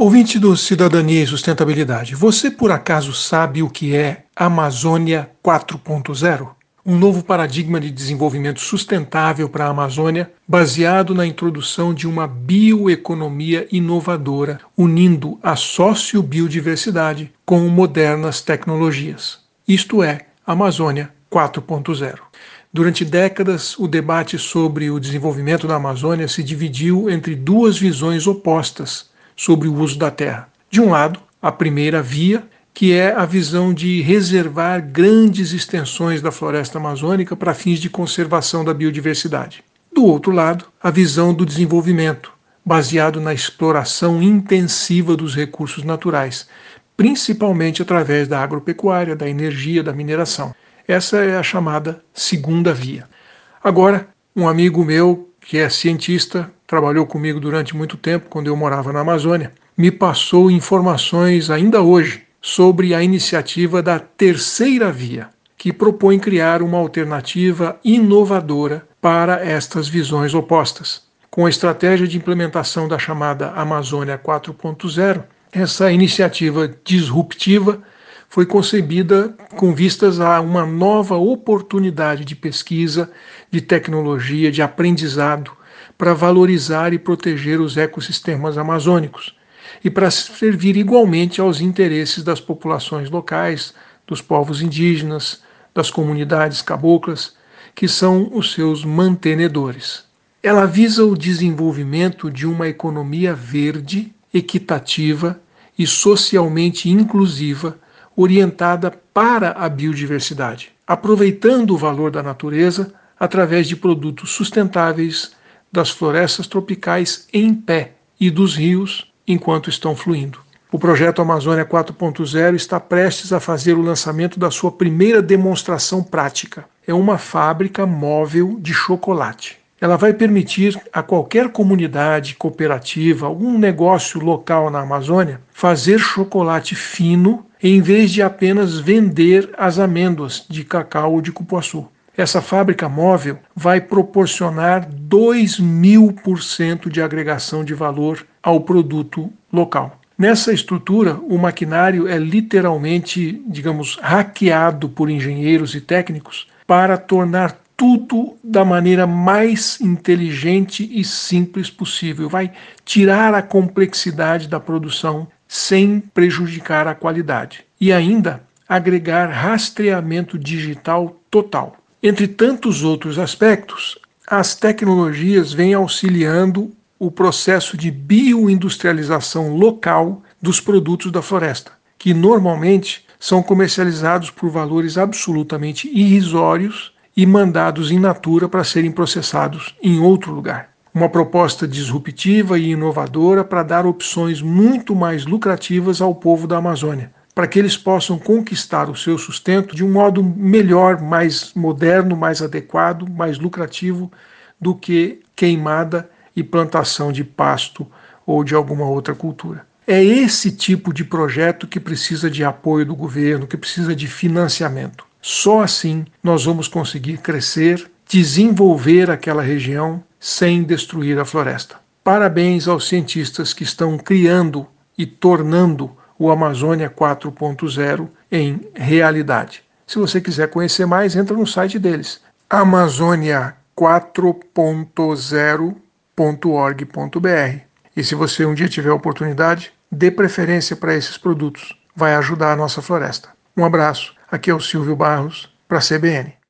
Ouvinte do Cidadania e Sustentabilidade, você por acaso sabe o que é Amazônia 4.0? Um novo paradigma de desenvolvimento sustentável para a Amazônia, baseado na introdução de uma bioeconomia inovadora, unindo a sociobiodiversidade com modernas tecnologias. Isto é, Amazônia 4.0. Durante décadas, o debate sobre o desenvolvimento da Amazônia se dividiu entre duas visões opostas sobre o uso da terra. De um lado, a primeira via, que é a visão de reservar grandes extensões da floresta amazônica para fins de conservação da biodiversidade. Do outro lado, a visão do desenvolvimento, baseado na exploração intensiva dos recursos naturais, principalmente através da agropecuária, da energia, da mineração. Essa é a chamada segunda via. Agora, um amigo meu, que é cientista, trabalhou comigo durante muito tempo, quando eu morava na Amazônia, me passou informações ainda hoje sobre a iniciativa da terceira via, que propõe criar uma alternativa inovadora para estas visões opostas. Com a estratégia de implementação da chamada Amazônia 4.0, essa iniciativa disruptiva foi concebida com vistas a uma nova oportunidade de pesquisa, de tecnologia, de aprendizado, para valorizar e proteger os ecossistemas amazônicos e para servir igualmente aos interesses das populações locais, dos povos indígenas, das comunidades caboclas, que são os seus mantenedores. Ela visa o desenvolvimento de uma economia verde, equitativa e socialmente inclusiva, orientada para a biodiversidade, aproveitando o valor da natureza através de produtos sustentáveis das florestas tropicais em pé e dos rios enquanto estão fluindo. O projeto Amazônia 4.0 está prestes a fazer o lançamento da sua primeira demonstração prática. É uma fábrica móvel de chocolate. Ela vai permitir a qualquer comunidade, cooperativa, algum negócio local na Amazônia fazer chocolate fino em vez de apenas vender as amêndoas de cacau ou de cupuaçu. Essa fábrica móvel vai proporcionar 2000% de agregação de valor ao produto local. Nessa estrutura, o maquinário é literalmente, hackeado por engenheiros e técnicos para tornar tudo da maneira mais inteligente e simples possível. Vai tirar a complexidade da produção sem prejudicar a qualidade. E ainda agregar rastreamento digital total. Entre tantos outros aspectos, as tecnologias vêm auxiliando o processo de bioindustrialização local dos produtos da floresta, que normalmente são comercializados por valores absolutamente irrisórios e mandados in natura para serem processados em outro lugar. Uma proposta disruptiva e inovadora para dar opções muito mais lucrativas ao povo da Amazônia, para que eles possam conquistar o seu sustento de um modo melhor, mais moderno, mais adequado, mais lucrativo do que queimada e plantação de pasto ou de alguma outra cultura. É esse tipo de projeto que precisa de apoio do governo, que precisa de financiamento. Só assim nós vamos conseguir crescer, desenvolver aquela região sem destruir a floresta. Parabéns aos cientistas que estão criando e tornando o Amazônia 4.0 em realidade. Se você quiser conhecer mais, entra no site deles, amazonia4.0.org.br. E se você um dia tiver a oportunidade, dê preferência para esses produtos. Vai ajudar a nossa floresta. Um abraço. Aqui é o Silvio Barros, para a CBN.